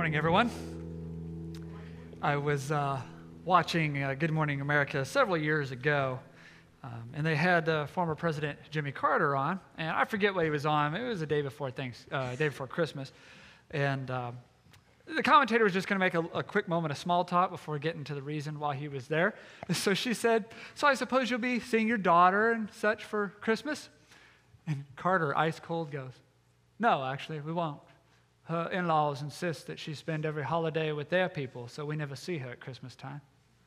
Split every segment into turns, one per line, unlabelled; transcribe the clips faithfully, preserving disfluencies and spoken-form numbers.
morning, everyone. I was uh, watching uh, Good Morning America several years ago, um, and they had uh, former President Jimmy Carter on, and I forget what he was on. It was the day before things, uh, day before Christmas, and um, the commentator was just going to make a, a quick moment of small talk before getting to the reason why he was there. So she said, "So I suppose you'll be seeing your daughter and such for Christmas?" And Carter, ice cold, goes, "No, actually, we won't. Her in-laws insist that she spend every holiday with their people, so we never see her at Christmas time."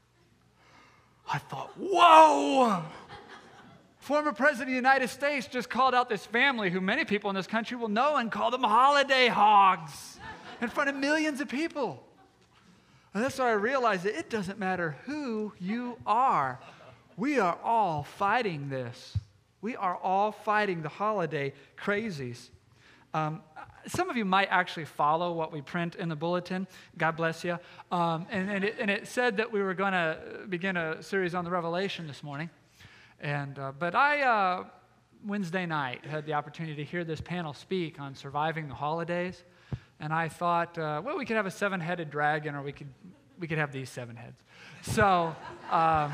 I thought, whoa! Former President of the United States just called out this family who many people in this country will know and call them holiday hogs in front of millions of people. And that's why I realized that it doesn't matter who you are. We are all fighting this. We are all fighting the holiday crazies. Um, some of you might actually follow what we print in the bulletin. God bless you. Um, and, and, it, and it said that we were going to begin a series on the Revelation this morning. And uh, but I, uh, Wednesday night, had the opportunity to hear this panel speak on surviving the holidays. And I thought, uh, well, we could have a seven-headed dragon, or we could we could have these seven heads. So, um,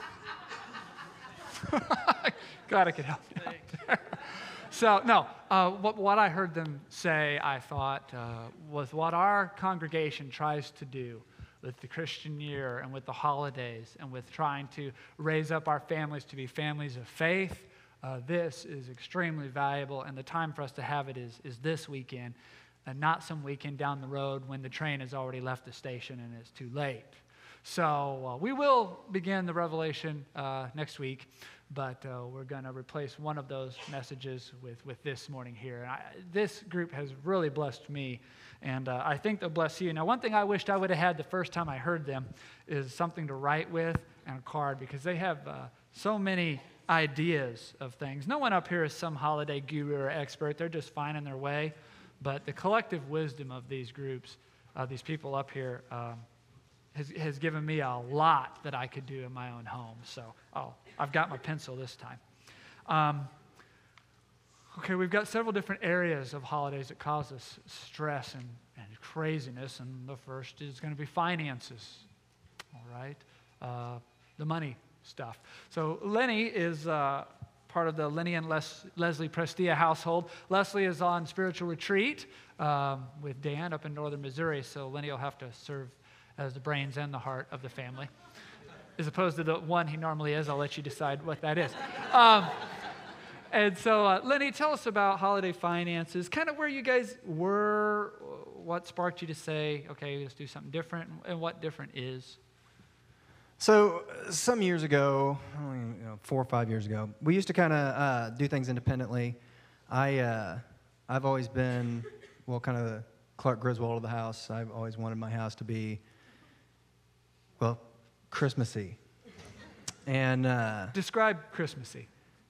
glad I could help you out there. So, no, uh, what, what I heard them say, I thought, uh, was what our congregation tries to do with the Christian year and with the holidays and with trying to raise up our families to be families of faith. Uh, this is extremely valuable, and the time for us to have it is, is this weekend and not some weekend down the road when the train has already left the station and it's too late. So uh, we will begin the Revelation uh, next week, but uh, we're going to replace one of those messages with, with this morning here. And I, this group has really blessed me, and uh, I think they'll bless you. Now, one thing I wished I would have had the first time I heard them is something to write with and a card, because they have uh, so many ideas of things. No one up here is some holiday guru or expert. They're just finding their way. But the collective wisdom of these groups, uh, these people up here, um, Has, has given me a lot that I could do in my own home. So, oh, I've got my pencil this time. Um, okay, we've got several different areas of holidays that cause us stress and, and craziness, and the first is going to be finances, all right? Uh, the money stuff. So Lenny is uh, part of the Lenny and Les- Leslie Prestia household. Leslie is on spiritual retreat um, with Dan up in northern Missouri, so Lenny will have to serve as the brains and the heart of the family, as opposed to the one he normally is. I'll let you decide what that is. Um, and so, uh, Lenny, tell us about holiday finances, kind of where you guys were, what sparked you to say, okay, let's do something different, and what different is.
So, some years ago, you know, four or five years ago, we used to kind of uh, do things independently. I, uh, I've always been, well, kind of the Clark Griswold of the house. I've always wanted my house to be, well, Christmassy. And uh,
describe Christmassy.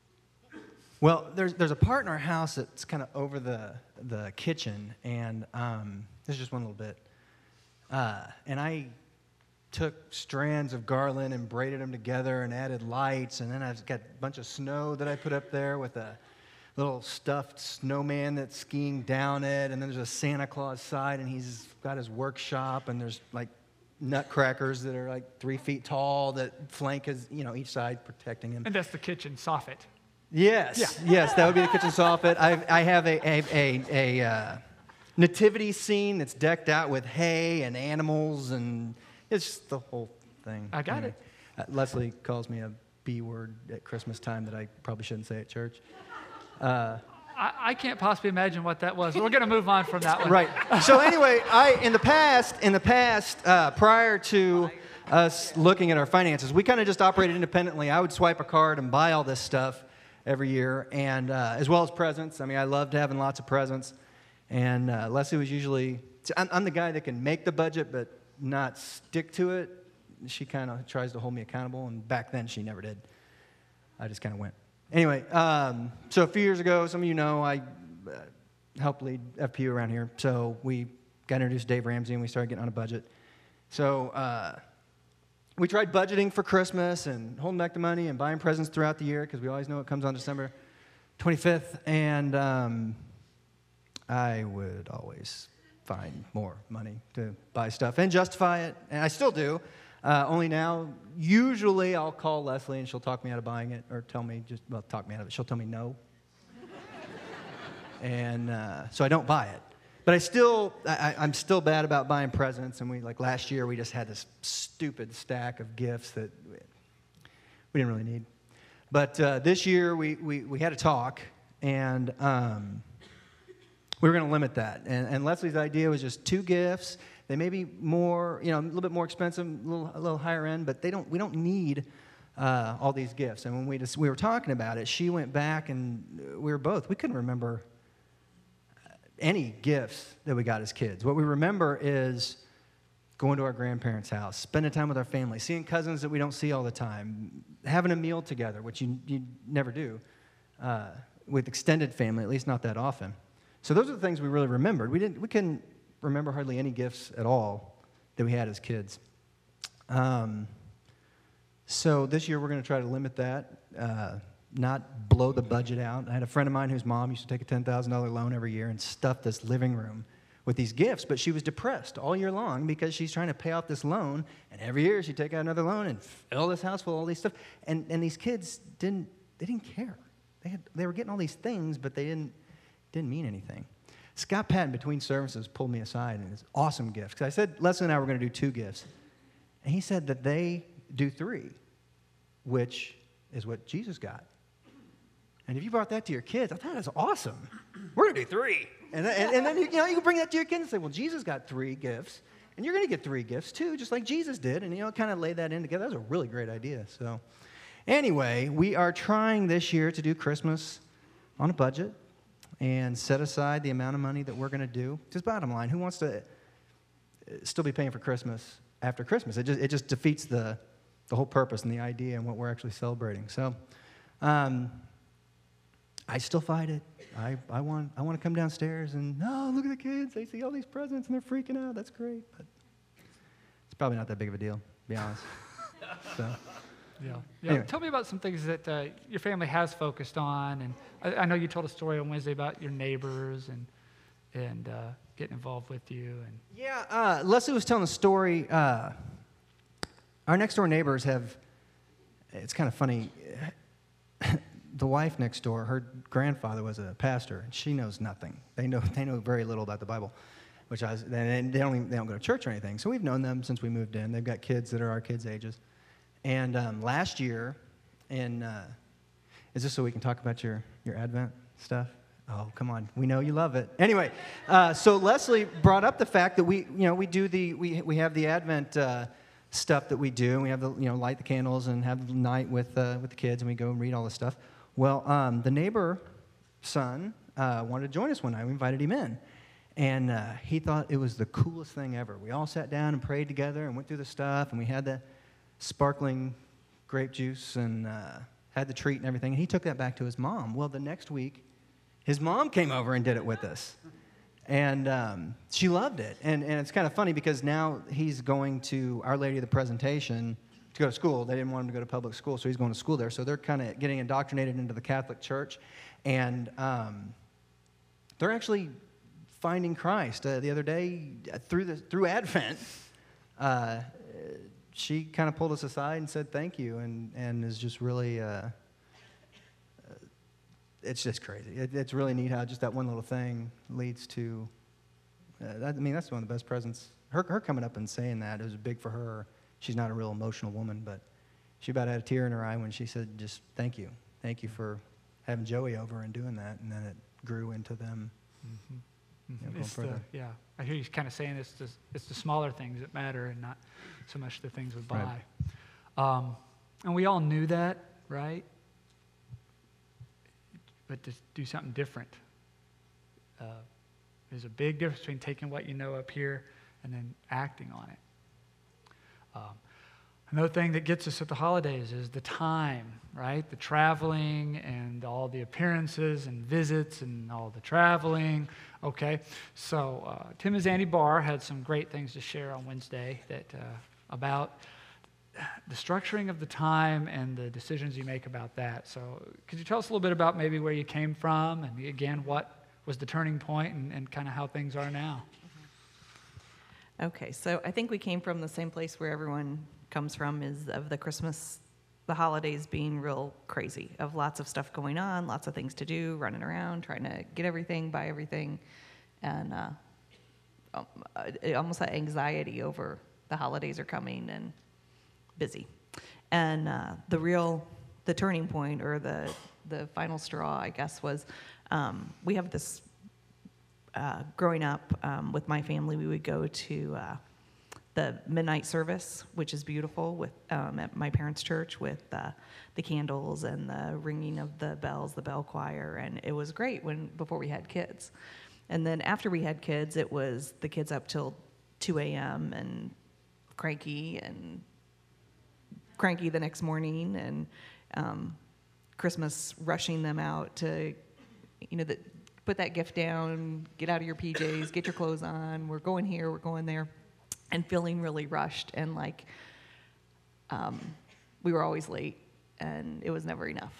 Well, there's there's a part in our house that's kind of over the the kitchen, and um, this is just one little bit. Uh, and I took strands of garland and braided them together and added lights, and then I've got a bunch of snow that I put up there with a little stuffed snowman that's skiing down it, and then there's a Santa Claus side, and he's got his workshop, and there's like nutcrackers that are like three feet tall that flank his, you know, each side protecting him.
And that's the kitchen soffit.
Yes, yeah. Yes, that would be the kitchen soffit. I, I have a a, a, a uh, nativity scene that's decked out with hay and animals, and it's just the whole thing.
I got
anyway,
it.
Uh, Leslie calls me a B word at Christmas time that I probably shouldn't say at church. Uh,
I, I can't possibly imagine what that was. We're going to move on from that one.
Right. So anyway, I in the past, in the past, uh, prior to us looking at our finances, we kind of just operated independently. I would swipe a card and buy all this stuff every year, and uh, as well as presents. I mean, I loved having lots of presents. And uh, Leslie was usually, I'm, I'm the guy that can make the budget but not stick to it. She kind of tries to hold me accountable, and back then she never did. I just kind of went. Anyway, um, so a few years ago, some of you know, I uh, helped lead F P U around here. So we got introduced to Dave Ramsey, and we started getting on a budget. So uh, we tried budgeting for Christmas and holding back the money and buying presents throughout the year, because we always know it comes on December twenty-fifth. And um, I would always find more money to buy stuff and justify it, and I still do. Uh, only now, usually I'll call Leslie and she'll talk me out of buying it, or tell me, just, well, talk me out of it. She'll tell me no. and uh, so I don't buy it. But I still, I, I'm still bad about buying presents, and we, like last year, we just had this stupid stack of gifts that we didn't really need. But uh, this year, we, we, we had a talk, and um, we were going to limit that. And, and Leslie's idea was just two gifts. They may be more, you know, a little bit more expensive, a little, a little higher end, but they don't. We don't need uh, all these gifts. And when we just we were talking about it, she went back, and we were both. We couldn't remember any gifts that we got as kids. What we remember is going to our grandparents' house, spending time with our family, seeing cousins that we don't see all the time, having a meal together, which you you never do uh, with extended family, at least not that often. So those are the things we really remembered. We didn't. We couldn't remember hardly any gifts at all that we had as kids. Um, so this year we're going to try to limit that, uh, not blow the budget out. I had a friend of mine whose mom used to take a ten thousand dollars loan every year and stuff this living room with these gifts, but she was depressed all year long because she's trying to pay off this loan, and every year she'd take out another loan and fill this house full of all these stuff. And, and these kids didn't, they didn't care. They, had, they were getting all these things, but they didn't, didn't mean anything. Scott Patton, between services, pulled me aside in his awesome gift. Because I said, Leslie and I were going to do two gifts. And he said that they do three, which is what Jesus got. And if you brought that to your kids, I thought that was awesome. We're going to do three. And, and, and then you, you know, you can bring that to your kids and say, well, Jesus got three gifts, and you're going to get three gifts too, just like Jesus did. And, you know, kind of lay that in together. That was a really great idea. So anyway, we are trying this year to do Christmas on a budget and set aside the amount of money that we're going to do. Just bottom line, who wants to still be paying for Christmas after Christmas? It just, it just defeats the, the whole purpose and the idea and what we're actually celebrating. So um, I still fight it. I, I, want, I want to come downstairs and, no, look at the kids. They see all these presents and they're freaking out. That's great. But it's probably not that big of a deal, to be honest. So.
Yeah. yeah.
Anyway.
Tell me about some things that uh, your family has focused on, and I, I know you told a story on Wednesday about your neighbors and and uh, getting involved with you. And
yeah, uh, Leslie was telling a story. Uh, our next door neighbors have. It's kind of funny. The wife next door, her grandfather was a pastor, and she knows nothing. They know they know very little about the Bible, which I was, and they don't even, they don't go to church or anything. So we've known them since we moved in. They've got kids that are our kids' ages. And um, last year, in, uh, is this so we can talk about your, your Advent stuff? Oh, come on. We know you love it. Anyway, uh, so Leslie brought up the fact that we, you know, we do the, we, we have the Advent uh, stuff that we do. And we have the, you know, light the candles and have the night with, uh, with the kids, and we go and read all this stuff. Well, um, the neighbor son uh, wanted to join us one night. We invited him in. And uh, he thought it was the coolest thing ever. We all sat down and prayed together and went through the stuff, and we had the sparkling grape juice and uh, had the treat and everything. And he took that back to his mom. Well, the next week, his mom came over and did it with us. And um, she loved it. And, and it's kind of funny because now he's going to Our Lady of the Presentation to go to school. They didn't want him to go to public school, so he's going to school there. So they're kind of getting indoctrinated into the Catholic Church. And um, they're actually finding Christ. Uh, the other day, uh, through, the, through Advent, uh, she kind of pulled us aside and said thank you, and, and is just really, uh, it's just crazy. It, it's really neat how just that one little thing leads to, uh, that, I mean, that's one of the best presents. Her, her coming up and saying that, it was big for her. She's not a real emotional woman, but she about had a tear in her eye when she said just thank you. Thank you for having Joey over and doing that, and then it grew into them. Mm-hmm. You know, going
it's the,
further.
yeah, I hear you kind of saying it's the, it's the smaller things that matter and not so much the things we buy. Right. Um, and we all knew that, right? But to do something different. Uh, there's a big difference between taking what you know up here and then acting on it. Um, Another thing that gets us at the holidays is the time, right? The traveling and all the appearances and visits and all the traveling, okay? So uh, Tim and Zandy Barr had some great things to share on Wednesday that uh, about the structuring of the time and the decisions you make about that. So could you tell us a little bit about maybe where you came from and, again, what was the turning point and, and kind of how things are now?
Okay, so I think we came from the same place where everyone comes from, is of the Christmas, the holidays being real crazy, of lots of stuff going on, lots of things to do, running around, trying to get everything, buy everything, and uh, um, uh, almost that anxiety over the holidays are coming and busy. And uh, the real, the turning point, or the the final straw, I guess, was um, we have this. Uh, growing up um, with my family, we would go to uh, the midnight service, which is beautiful, with um, at my parents' church, with uh, the candles and the ringing of the bells, the bell choir, and it was great when before we had kids. And then after we had kids, it was the kids up till two a.m. and cranky and cranky the next morning, and um, Christmas rushing them out to, you know, the. Put that gift down, get out of your P Js, get your clothes on, we're going here, we're going there, and feeling really rushed, and like um, we were always late, and it was never enough.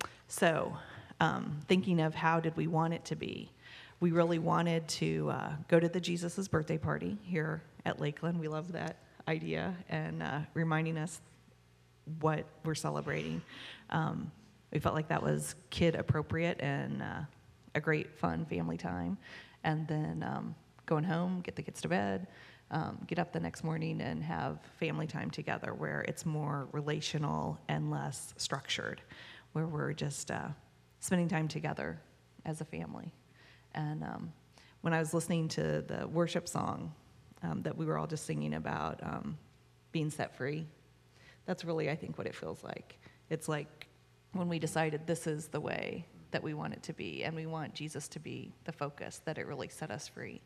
So um, thinking of how did we want it to be, we really wanted to uh, go to the Jesus' birthday party here at Lakeland. We love that idea, and uh, reminding us what we're celebrating. Um, we felt like that was kid appropriate, and uh, a great, fun family time, and then um, going home, get the kids to bed, um, get up the next morning and have family time together, where it's more relational and less structured, where we're just uh, spending time together as a family. And um, when I was listening to the worship song um, that we were all just singing about um, being set free, that's really, I think, what it feels like. It's like when we decided this is the way that we want it to be, and we want Jesus to be the focus, that it really set us free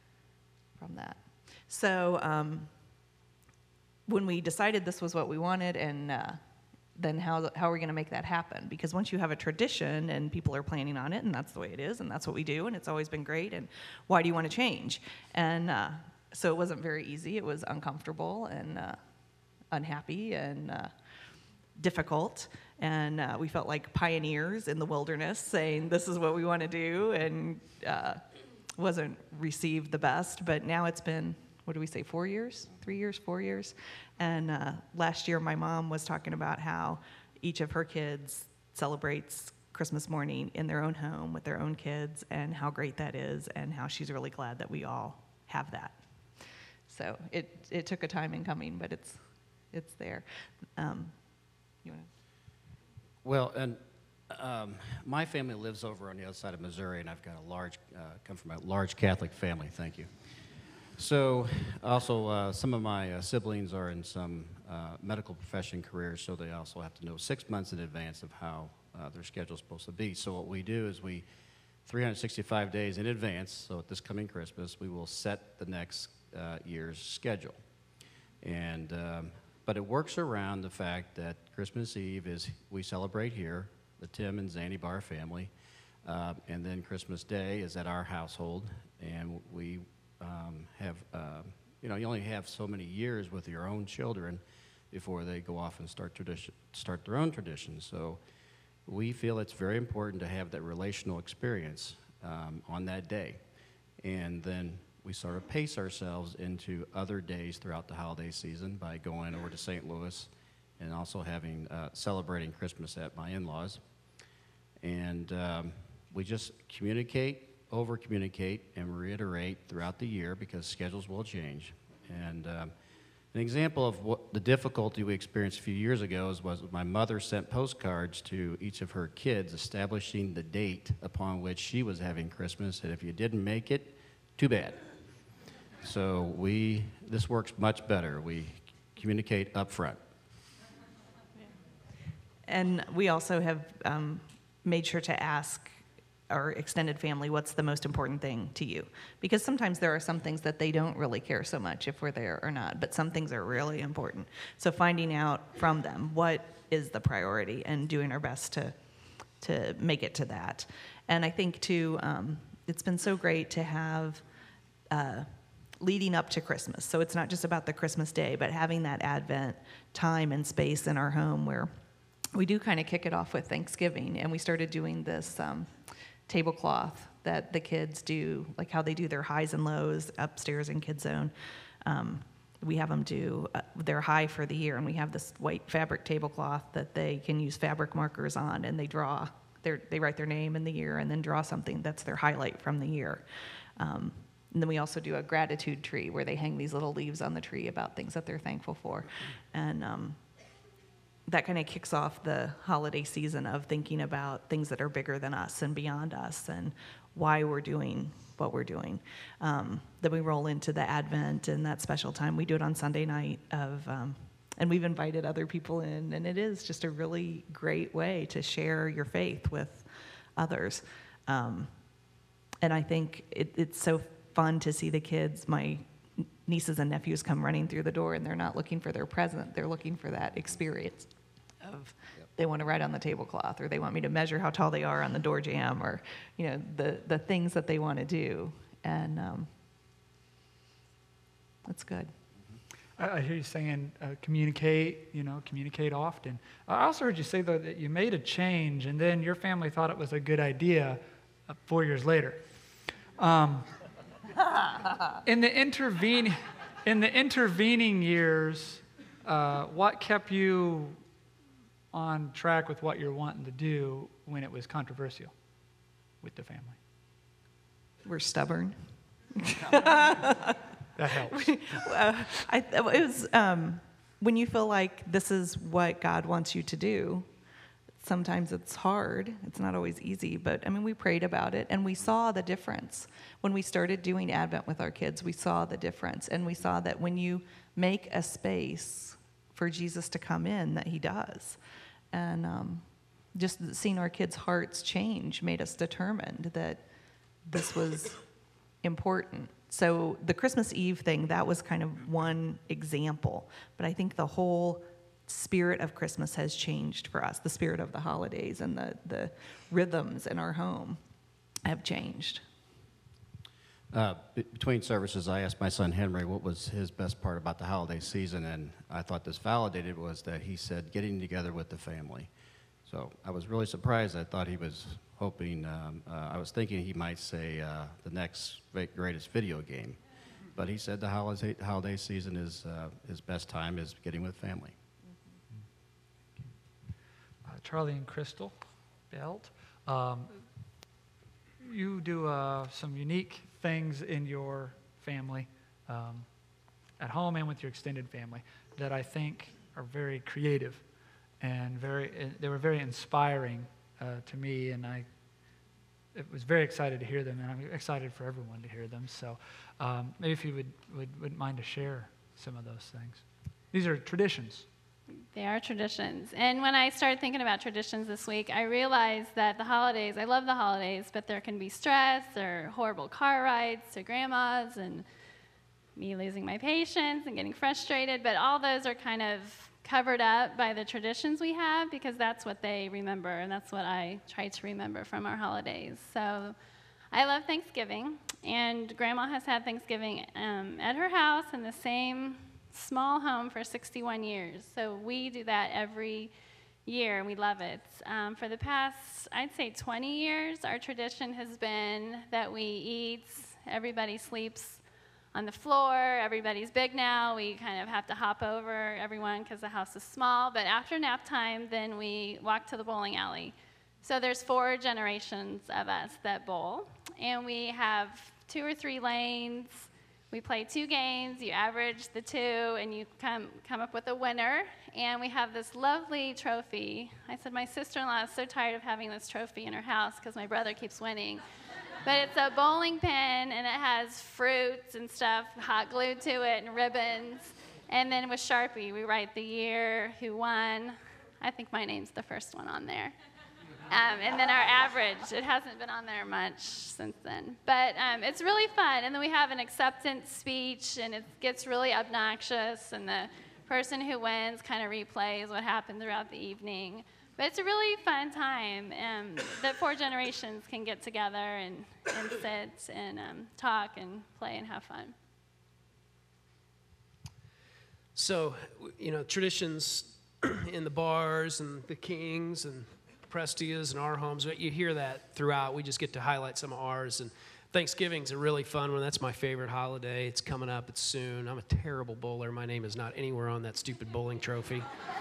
from that. So um, when we decided this was what we wanted, and uh, then how how are we going to make that happen? Because once you have a tradition and people are planning on it, and that's the way it is, and that's what we do, and it's always been great, and why do you want to change? And uh, so it wasn't very easy. It was uncomfortable and uh, unhappy and uh, difficult. And uh, we felt like pioneers in the wilderness saying, this is what we want to do, and uh, wasn't received the best. But now it's been, what do we say, four years? Three years, four years? And uh, last year my mom was talking about how each of her kids celebrates Christmas morning in their own home with their own kids, and how great that is, and how she's really glad that we all have that. So it, it took a time in coming, but it's, it's there. Um, you want to?
Well, and um, my family lives over on the other side of Missouri, and I've got a large, uh, come from a large Catholic family, thank you. So also uh, some of my uh, siblings are in some uh, medical profession careers, so they also have to know six months in advance of how uh, their schedule's supposed to be. So what we do is we, three hundred sixty-five days in advance, so at this coming Christmas, we will set the next uh, year's schedule. And um, But it works around the fact that Christmas Eve is, we celebrate here, the Tim and Zanny Barr family, uh, and then Christmas Day is at our household, and we um, have, uh, you know, you only have so many years with your own children before they go off and start tradition, start their own traditions. So we feel it's very important to have that relational experience um, on that day, and then we sort of pace ourselves into other days throughout the holiday season by going over to Saint Louis and also having, uh, celebrating Christmas at my in-laws. And um, we just communicate, over-communicate, and reiterate throughout the year, because schedules will change. And um, an example of what the difficulty we experienced a few years ago is, was my mother sent postcards to each of her kids establishing the date upon which she was having Christmas, and if you didn't make it, too bad. So we, this works much better. We communicate up front.
And we also have um, made sure to ask our extended family, what's the most important thing to you? Because sometimes there are some things that they don't really care so much if we're there or not, but some things are really important. So finding out from them what is the priority and doing our best to to make it to that. And I think, too, um, it's been so great to have uh, leading up to Christmas. So it's not just about the Christmas day, but having that Advent time and space in our home where we do kind of kick it off with Thanksgiving. And we started doing this um, tablecloth that the kids do, like how they do their highs and lows upstairs in Kids Zone. um, we have them do uh, their high for the year, and we have this white fabric tablecloth that they can use fabric markers on, and they draw, their, they write their name and the year, and then draw something that's their highlight from the year. Um, and then we also do a gratitude tree where they hang these little leaves on the tree about things that they're thankful for. And um, that kind of kicks off the holiday season of thinking about things that are bigger than us and beyond us and why we're doing what we're doing. Um, then we roll into the Advent and that special time. We do it on Sunday night of, um, and we've invited other people in, and it is just a really great way to share your faith with others. Um, and I think it, it's so fun to see the kids, my nieces and nephews, come running through the door, and they're not looking for their present, they're looking for that experience of yep. They want to write on the tablecloth, or they want me to measure how tall they are on the door jamb, or you know the the things that they want to do, and um, that's good.
I, I hear you saying uh, communicate, you know, communicate often. I also heard you say though that you made a change, and then your family thought it was a good idea uh, four years later. Um, in the intervening in the intervening years, uh, what kept you on track with what you're wanting to do when it was controversial with the family?
We're stubborn.
That helps.
uh, I, it was um, when you feel like this is what God wants you to do. Sometimes it's hard. It's not always easy, but I mean, we prayed about it and we saw the difference. When we started doing Advent with our kids, we saw the difference, and we saw that when you make a space for Jesus to come in, that he does. And um, just seeing our kids' hearts change made us determined that this was important. So the Christmas Eve thing, that was kind of one example. But I think the whole spirit of Christmas has changed for us. The spirit of the holidays and the, the rhythms in our home have changed.
Uh, b- between services, I asked my son Henry what was his best part about the holiday season, and I thought this validated was that he said getting together with the family. So I was really surprised. I thought he was hoping, um, uh, I was thinking he might say uh, the next greatest video game. But he said the holiday, holiday season is uh, his best time is getting with family.
Uh, Charlie and Crystal Belt, um, you do uh, some unique things in your family, um, at home and with your extended family, that I think are very creative and very, uh, they were very inspiring uh, to me, and I it was very excited to hear them, and I'm excited for everyone to hear them. So um, maybe if you would, would, wouldn't mind to share some of those things. These are traditions.
They are traditions. And when I started thinking about traditions this week, I realized that the holidays, I love the holidays, but there can be stress or horrible car rides to grandma's and me losing my patience and getting frustrated. But all those are kind of covered up by the traditions we have, because that's what they remember, and that's what I try to remember from our holidays. So I love Thanksgiving, and Grandma has had Thanksgiving um, at her house in the same small home for sixty-one years. So we do that every year, and we love it. Um, for the past, I'd say twenty years, our tradition has been that we eat, everybody sleeps on the floor, everybody's big now, we kind of have to hop over everyone because the house is small, but after nap time, then we walk to the bowling alley. So there's four generations of us that bowl, and we have two or three lanes. We play two games, you average the two, and you come, come up with a winner. And we have this lovely trophy. I said, my sister-in-law is so tired of having this trophy in her house because my brother keeps winning. But it's a bowling pin, and it has fruits and stuff hot glued to it and ribbons. And then with Sharpie, we write the year, who won. I think my name's the first one on there. Um, and then our average, it hasn't been on there much since then. But um, it's really fun. And then we have an acceptance speech, and it gets really obnoxious, and the person who wins kind of replays what happened throughout the evening. But it's a really fun time um, that four generations can get together and, and sit and um, talk and play and have fun.
So, you know, traditions in the bars and the Kings and Prestia's and our homes. You hear that throughout. We just get to highlight some of ours. And Thanksgiving's a really fun one. That's my favorite holiday. It's coming up. It's soon. I'm a terrible bowler. My name is not anywhere on that stupid bowling trophy.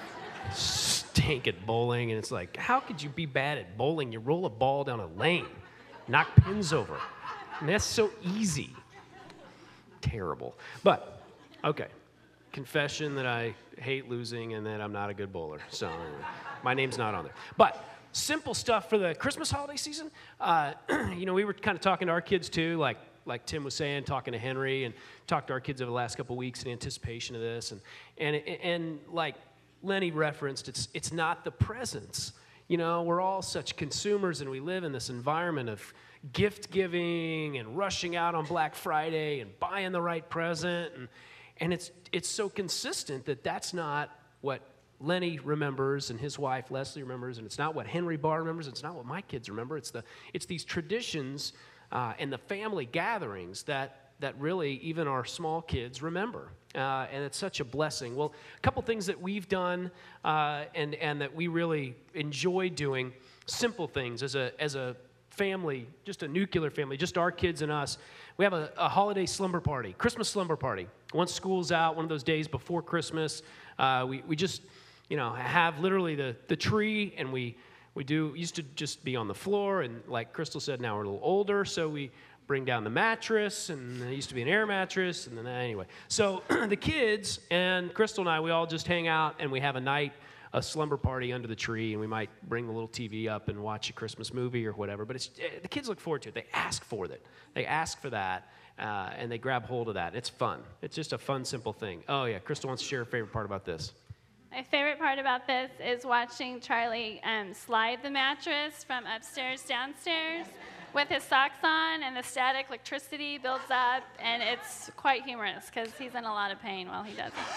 Stink at bowling. And it's like, how could you be bad at bowling? You roll a ball down a lane, knock pins over. And that's so easy. Terrible. But, okay. Confession that I hate losing and that I'm not a good bowler. So anyway, my name's not on there. But simple stuff for the Christmas holiday season. Uh, you know, we were kind of talking to our kids too, like like Tim was saying, talking to Henry, and talked to our kids over the last couple of weeks in anticipation of this. And and and like Lenny referenced, it's it's not the presents. You know, we're all such consumers, and we live in this environment of gift giving and rushing out on Black Friday and buying the right present, and and it's it's so consistent that that's not what Lenny remembers and his wife Leslie remembers, and it's not what Henry Barr remembers. It's not what my kids remember. It's the it's these traditions uh, and the family gatherings that that really even our small kids remember, uh, and it's such a blessing. Well, a couple things that we've done uh, and and that we really enjoy doing, simple things as a as a family, just a nuclear family, just our kids and us. We have a, a holiday slumber party, Christmas slumber party. Once school's out, one of those days before Christmas, uh, we we just you know, have literally the, the tree, and we, we do, used to just be on the floor, and like Crystal said, now we're a little older, so we bring down the mattress, and it used to be an air mattress, and then anyway. So the kids and Crystal and I, we all just hang out, and we have a night, a slumber party under the tree, and we might bring the little T V up and watch a Christmas movie or whatever, but it's, the kids look forward to it. They ask for it. They ask for that, uh, and they grab hold of that. It's fun. It's just a fun, simple thing. Oh, yeah, Crystal wants to share her favorite part about this.
My favorite part about this is watching Charlie um, slide the mattress from upstairs downstairs with his socks on, and the static electricity builds up, and it's quite humorous because he's in a lot of pain while he does it.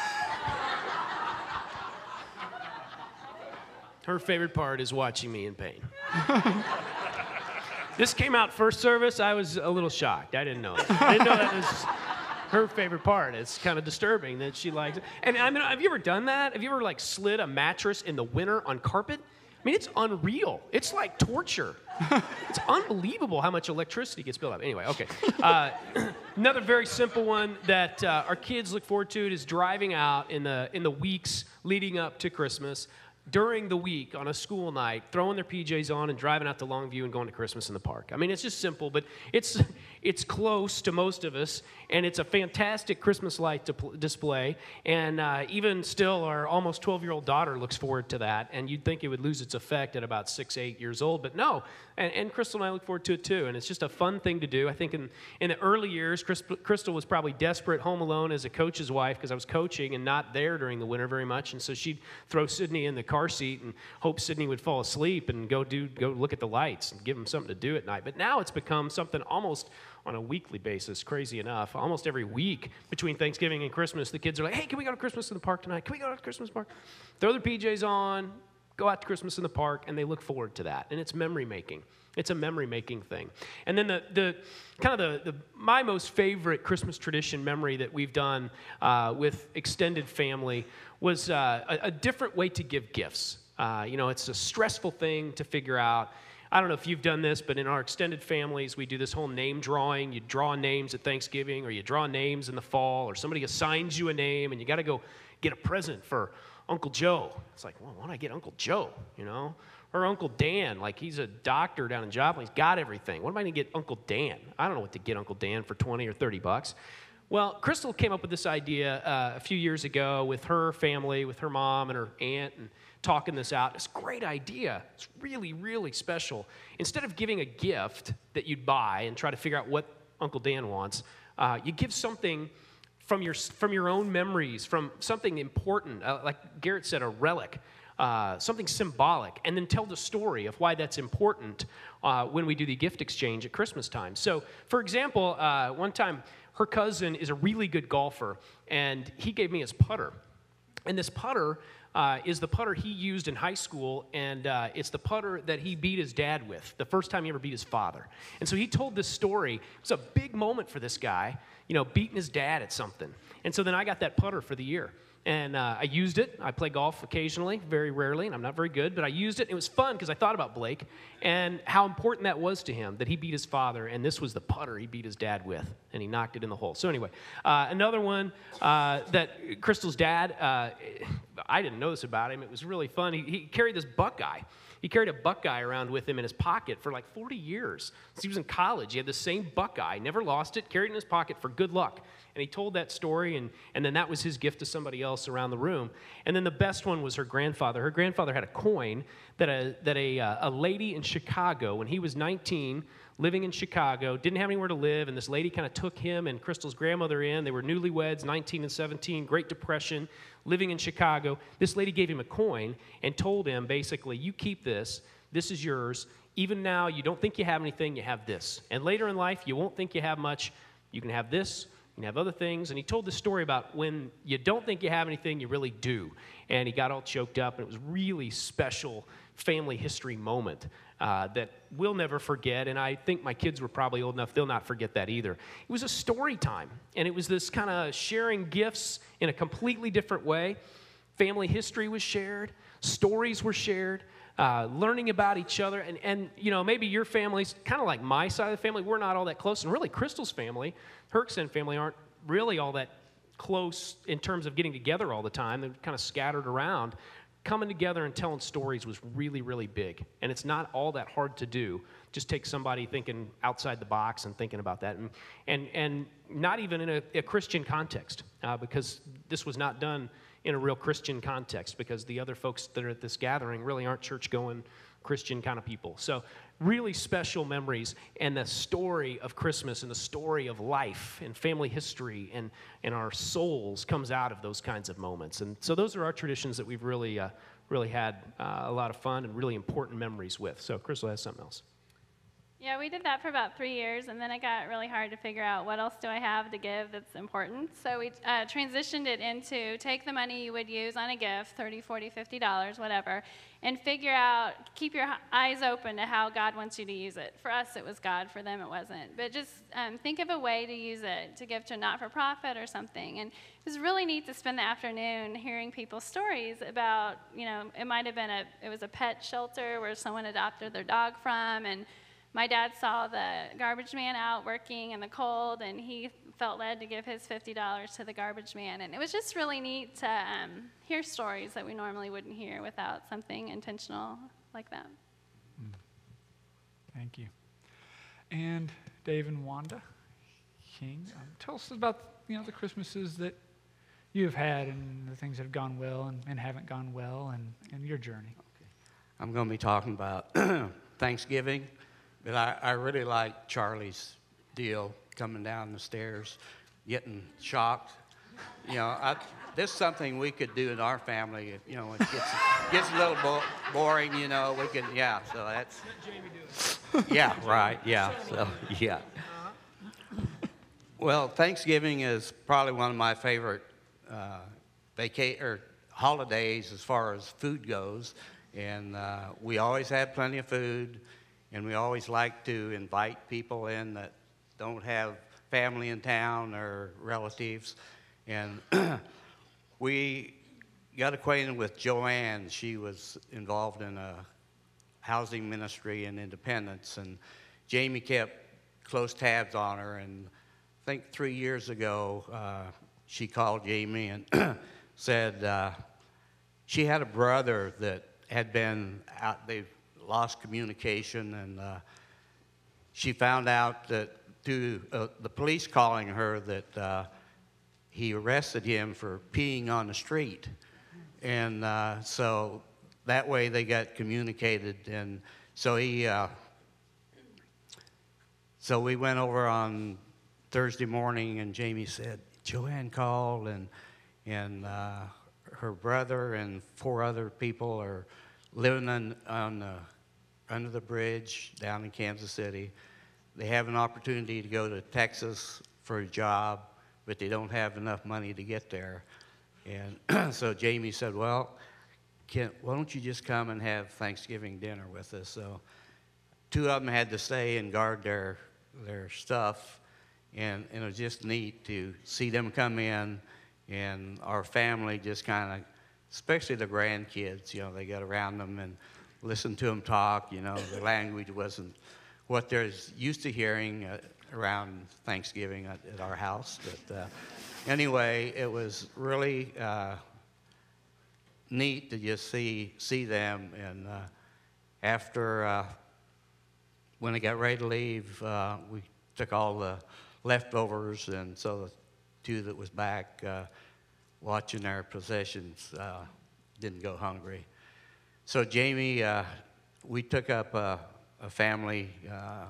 Her favorite part is watching me in pain. This came out first service. I was a little shocked. I didn't know it. I didn't know that was her favorite part. It's kind of disturbing that she likes it. And I mean, have you ever done that? Have you ever like slid a mattress in the winter on carpet? I mean, it's unreal. It's like torture. It's unbelievable how much electricity gets built up. Anyway, okay. Uh, another very simple one that uh, our kids look forward to is driving out in the in the weeks leading up to Christmas. During the week on a school night, throwing their P Js on and driving out to Longview and going to Christmas in the park. I mean, it's just simple, but it's it's close to most of us, and it's a fantastic Christmas light di- display. And uh, even still, our almost twelve-year-old daughter looks forward to that, and you'd think it would lose its effect at about six, eight years old, but no. And, and Crystal and I look forward to it too, and it's just a fun thing to do. I think in, in the early years, Chris, Crystal was probably desperate home alone as a coach's wife because I was coaching and not there during the winter very much, and so she'd throw Sydney in the car seat and hope Sydney would fall asleep and go do go look at the lights and give him something to do at night. But now it's become something almost on a weekly basis, crazy enough. Almost every week between Thanksgiving and Christmas, the kids are like, hey, can we go to Christmas in the park tonight? Can we go to Christmas park? Throw their P Js on, go out to Christmas in the park, and they look forward to that. And it's memory making. It's a memory making thing. And then the the kind of the, the my most favorite Christmas tradition memory that we've done uh, with extended family was uh, a, a different way to give gifts. Uh, you know, it's a stressful thing to figure out. I don't know if you've done this, but in our extended families, we do this whole name drawing. You draw names at Thanksgiving, or you draw names in the fall, or somebody assigns you a name, and you got to go get a present for Uncle Joe. It's like, well, why don't I get Uncle Joe, you know? Or Uncle Dan, like he's a doctor down in Joplin. He's got everything. What am I going to get Uncle Dan? I don't know what to get Uncle Dan for twenty or thirty bucks. Well, Crystal came up with this idea uh, a few years ago with her family, with her mom and her aunt, and talking this out. It's a great idea. It's really, really special. Instead of giving a gift that you'd buy and try to figure out what Uncle Dan wants, uh, you give something from your from your own memories, from something important, uh, like Garrett said, a relic. Uh, something symbolic, and then tell the story of why that's important uh, when we do the gift exchange at Christmas time. So, for example, uh, one time her cousin is a really good golfer, and he gave me his putter. And this putter uh, is the putter he used in high school, and uh, it's the putter that he beat his dad with, the first time he ever beat his father. And so he told this story. It was a big moment for this guy, you know, beating his dad at something. And so then I got that putter for the year. and uh, I used it. I play golf occasionally, very rarely, and I'm not very good, but I used it. And it was fun because I thought about Blake and how important that was to him, that he beat his father, and this was the putter he beat his dad with, and he knocked it in the hole. So anyway, uh, another one uh, that Crystal's dad, uh, I didn't know this about him. It was really fun. He, he carried this Buckeye. He carried a Buckeye around with him in his pocket for like forty years. Since he was in college, he had the same Buckeye, never lost it, carried it in his pocket for good luck. And he told that story, and, and then that was his gift to somebody else around the room. And then the best one was her grandfather. Her grandfather had a coin that a, that a, uh, a lady in Chicago, when he was nineteen, living in Chicago, didn't have anywhere to live, and this lady kind of took him and Crystal's grandmother in. They were newlyweds, nineteen and seventeen, Great Depression, living in Chicago. This lady gave him a coin and told him, basically, you keep this. This is yours. Even now, you don't think you have anything, you have this. And later in life, you won't think you have much. You can have this. You can have other things. And he told this story about when you don't think you have anything, you really do. And he got all choked up, and it was really special family history moment uh, that we'll never forget. And I think my kids were probably old enough, they'll not forget that either. It was a story time, and it was this kind of sharing gifts in a completely different way. Family history was shared, stories were shared, uh, learning about each other. And, and, you know, maybe your family's kind of like my side of the family. We're not all that close. And really, Crystal's family, her extended family, aren't really all that close in terms of getting together all the time. They're kind of scattered around. Coming together and telling stories was really, really big. And it's not all that hard to do. Just take somebody thinking outside the box and thinking about that. And, and, and not even in a, a Christian context, uh, because this was not done in a real Christian context, because the other folks that are at this gathering really aren't church-going Christian kind of people. So really special memories, and the story of Christmas and the story of life and family history and, and our souls comes out of those kinds of moments. And so those are our traditions that we've really, uh, really had uh, a lot of fun and really important memories with. So Crystal has something else.
Yeah, we did that for about three years, and then it got really hard to figure out what else do I have to give that's important. So we uh, transitioned it into take the money you would use on a gift, thirty, forty, fifty dollars, whatever, and figure out, keep your eyes open to how God wants you to use it. For us, it was God. For them, it wasn't. But just um, think of a way to use it, to give to a not-for-profit or something. And it was really neat to spend the afternoon hearing people's stories about, you know, it might have been a, it was a pet shelter where someone adopted their dog from, and my dad saw the garbage man out working in the cold, and he felt led to give his fifty dollars to the garbage man. And it was just really neat to um, hear stories that we normally wouldn't hear without something intentional like that.
Mm. Thank you. And Dave and Wanda King, um, tell us about, you know, the Christmases that you've had and the things that have gone well and, and haven't gone well, and, and your journey.
Okay. I'm going to be talking about Thanksgiving. But I, I really like Charlie's deal, coming down the stairs, getting shocked. You know, I, this is something we could do in our family. If, you know, it gets, gets a little bo- boring, you know, we can, yeah, so that's. Yeah, right, yeah, so, yeah. Well, Thanksgiving is probably one of my favorite uh, vaca- or holidays as far as food goes. And uh, we always have plenty of food. And we always like to invite people in that don't have family in town or relatives. And we got acquainted with Joanne. She was involved in a housing ministry in Independence. And Jamie kept close tabs on her. And I think three years ago, uh, she called Jamie and said uh, she had a brother that had been out, they've lost communication, and uh, she found out that through uh, the police calling her that uh, he arrested him for peeing on the street. And uh, so that way they got communicated. And so he, uh, so we went over on Thursday morning, and Jamie said, Joanne called, and, and uh, her brother and four other people are living on, on the under the bridge down in Kansas City. They have an opportunity to go to Texas for a job, but they don't have enough money to get there. And so Jamie said, well, can, why don't you just come and have Thanksgiving dinner with us? So two of them had to stay and guard their, their stuff, and, and it was just neat to see them come in and our family just kind of, especially the grandkids, you know, they got around them and listened to them talk. You know, the language wasn't what they're used to hearing uh, around Thanksgiving at, at our house. But uh, anyway, it was really uh, neat to just see see them. And uh, after uh, when they got ready to leave, uh, we took all the leftovers, and so the two that was back uh, watching their possessions uh, didn't go hungry. So Jamie, uh, we took up a, a family uh,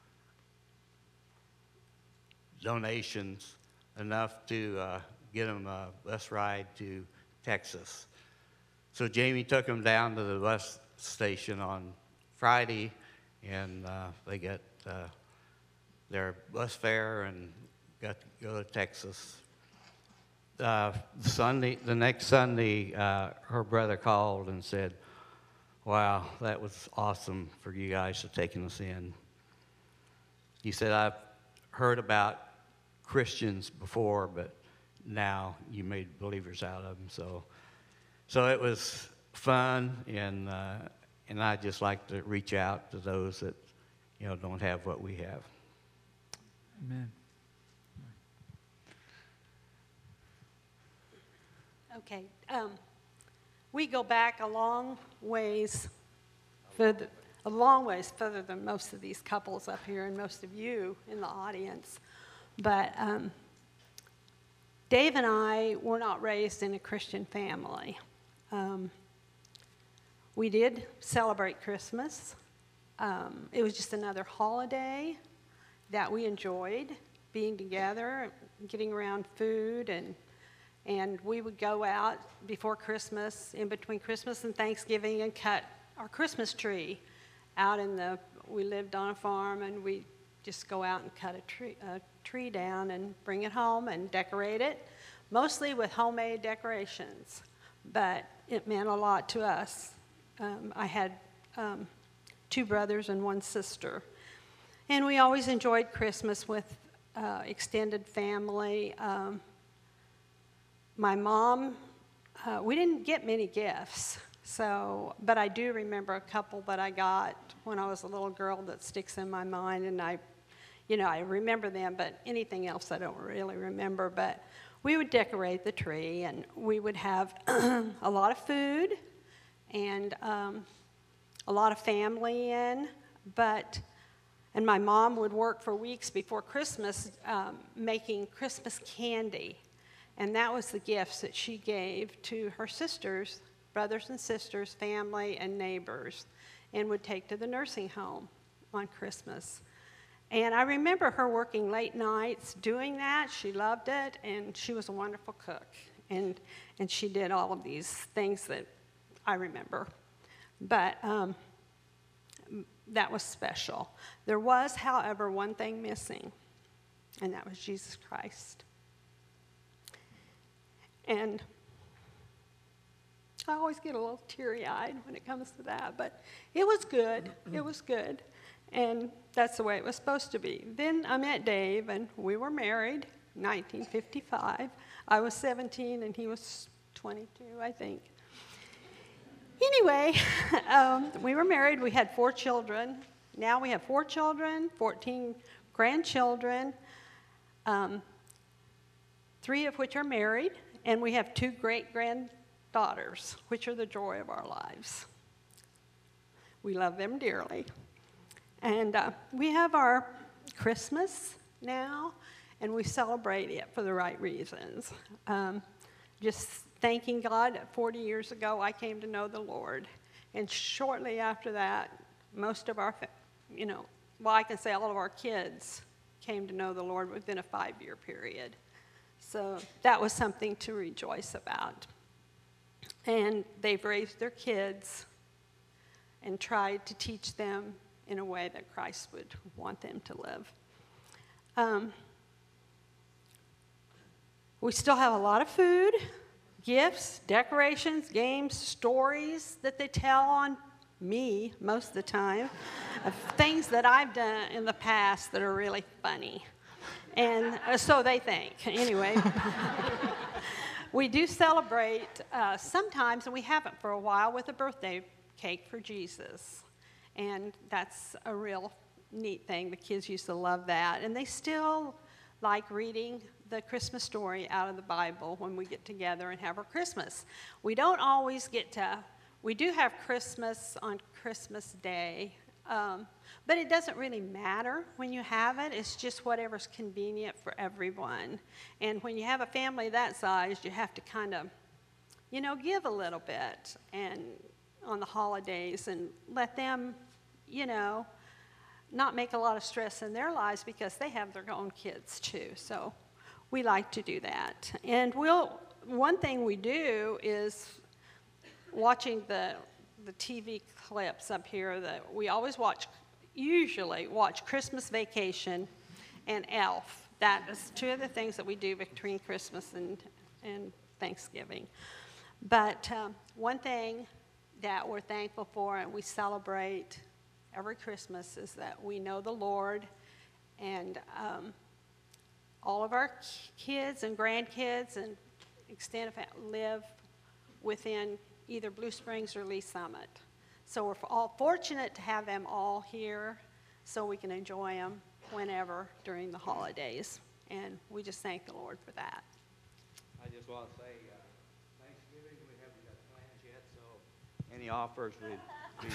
donations enough to uh, get them a bus ride to Texas. So Jamie took them down to the bus station on Friday, and uh, they got uh, their bus fare and got to go to Texas. Uh, Sunday, the next Sunday, uh, her brother called and said, "Wow, that was awesome for you guys for taking us in." He said, "I've heard about Christians before, but now you made believers out of them." So, so it was fun, and uh, and I just like to reach out to those that, you know, don't have what we have.
Amen.
Okay. Um, we go back a long ways, further, a long ways further than most of these couples up here and most of you in the audience. But um, Dave and I were not raised in a Christian family. Um, we did celebrate Christmas. Um, it was just another holiday that we enjoyed, being together, getting around food, and and we would go out before Christmas, in between Christmas and Thanksgiving, and cut our Christmas tree out in the, we lived on a farm, and we just go out and cut a tree, a tree down and bring it home and decorate it, mostly with homemade decorations. But it meant a lot to us. Um, I had um, two brothers and one sister. And we always enjoyed Christmas with uh, extended family. Um, my mom, uh, we didn't get many gifts, so, but I do remember a couple that I got when I was a little girl that sticks in my mind, and I, you know, I remember them, but anything else I don't really remember. But we would decorate the tree, and we would have a lot of food and um, a lot of family in, but and my mom would work for weeks before Christmas um, making Christmas candy. And that was the gifts that she gave to her sisters, brothers and sisters, family, and neighbors, and would take to the nursing home on Christmas. And I remember her working late nights doing that. She loved it, and she was a wonderful cook. And, and she did all of these things that I remember. But um, that was special. There was, however, one thing missing, and that was Jesus Christ. And I always get a little teary-eyed when it comes to that, but it was good. It was good. And that's the way it was supposed to be. Then I met Dave, and we were married in nineteen fifty-five. I was seventeen, and he was twenty-two, I think. Anyway, um, we were married. We had four children. Now we have four children, fourteen grandchildren, um, three of which are married, and we have two great-granddaughters, which are the joy of our lives. We love them dearly. And uh, we have our Christmas now, and we celebrate it for the right reasons. Um, just thanking God that forty years ago I came to know the Lord. And shortly after that, most of our, you know, well, I can say all of our kids came to know the Lord within a five-year period. So that was something to rejoice about. And they've raised their kids and tried to teach them in a way that Christ would want them to live. Um, we still have a lot of food, gifts, decorations, games, stories that they tell on me most of the time, of things that I've done in the past that are really funny. And uh, so they think, anyway. we do celebrate uh, sometimes, and we haven't for a while, with a birthday cake for Jesus. And that's a real neat thing. The kids used to love that. And they still like reading the Christmas story out of the Bible when we get together and have our Christmas. We don't always get to, we do have Christmas on Christmas Day, um, but it doesn't really matter when you have it. It's just whatever's convenient for everyone. And when you have a family that size, you have to kind of, you know, give a little bit and on the holidays and let them, you know, not make a lot of stress in their lives because they have their own kids too. So we like to do that. And we'll, one thing we do is watching the, the T V clips up here that we always watch, usually watch Christmas Vacation and Elf. That is two of the things that we do between Christmas and, and Thanksgiving. But um, one thing that we're thankful for and we celebrate every Christmas is that we know the Lord, and um, all of our kids and grandkids and extended family live within either Blue Springs or Lee Summit. So we're all fortunate to have them all here so we can enjoy them whenever during the holidays. And we just thank the Lord for that.
I just want to say, uh, Thanksgiving, we haven't got plans yet, so any offers would be.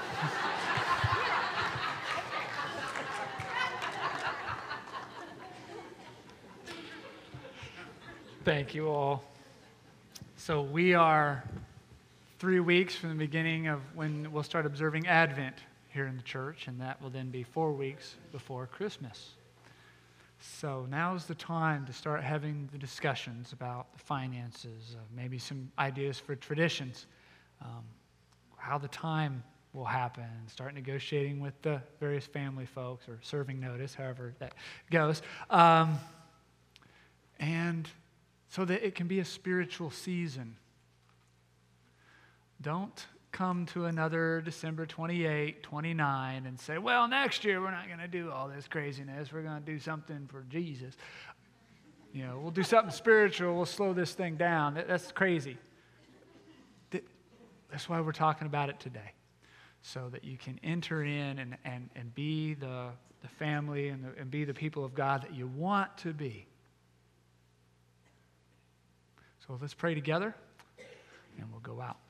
Thank you all. So we are three weeks from the beginning of when we'll start observing Advent here in the church, and that will then be four weeks before Christmas. So now's the time to start having the discussions about the finances, uh, maybe some ideas for traditions, um, how the time will happen, start negotiating with the various family folks or serving notice, however that goes. Um, and so that it can be a spiritual season. Don't come to another December twenty-eighth, twenty-ninth and say, well, next year we're not going to do all this craziness. We're going to do something for Jesus. You know, we'll do something spiritual. We'll slow this thing down. That, that's crazy. That, that's why we're talking about it today, so that you can enter in and, and, and be the, the family and, the, and be the people of God that you want to be. So let's pray together, and we'll go out.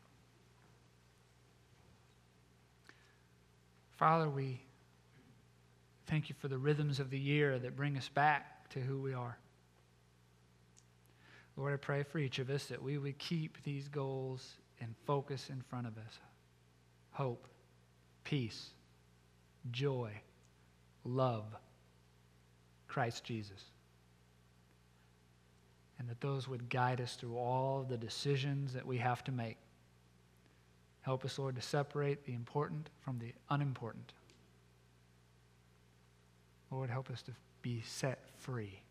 Father, we thank you for the rhythms of the year that bring us back to who we are. Lord, I pray for each of us that we would keep these goals and focus in front of us. Hope, peace, joy, love, Christ Jesus. And that those would guide us through all the decisions that we have to make. Help us, Lord, to separate the important from the unimportant. Lord, help us to be set free.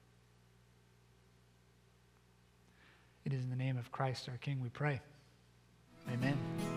It is in the name of Christ our King we pray. Amen.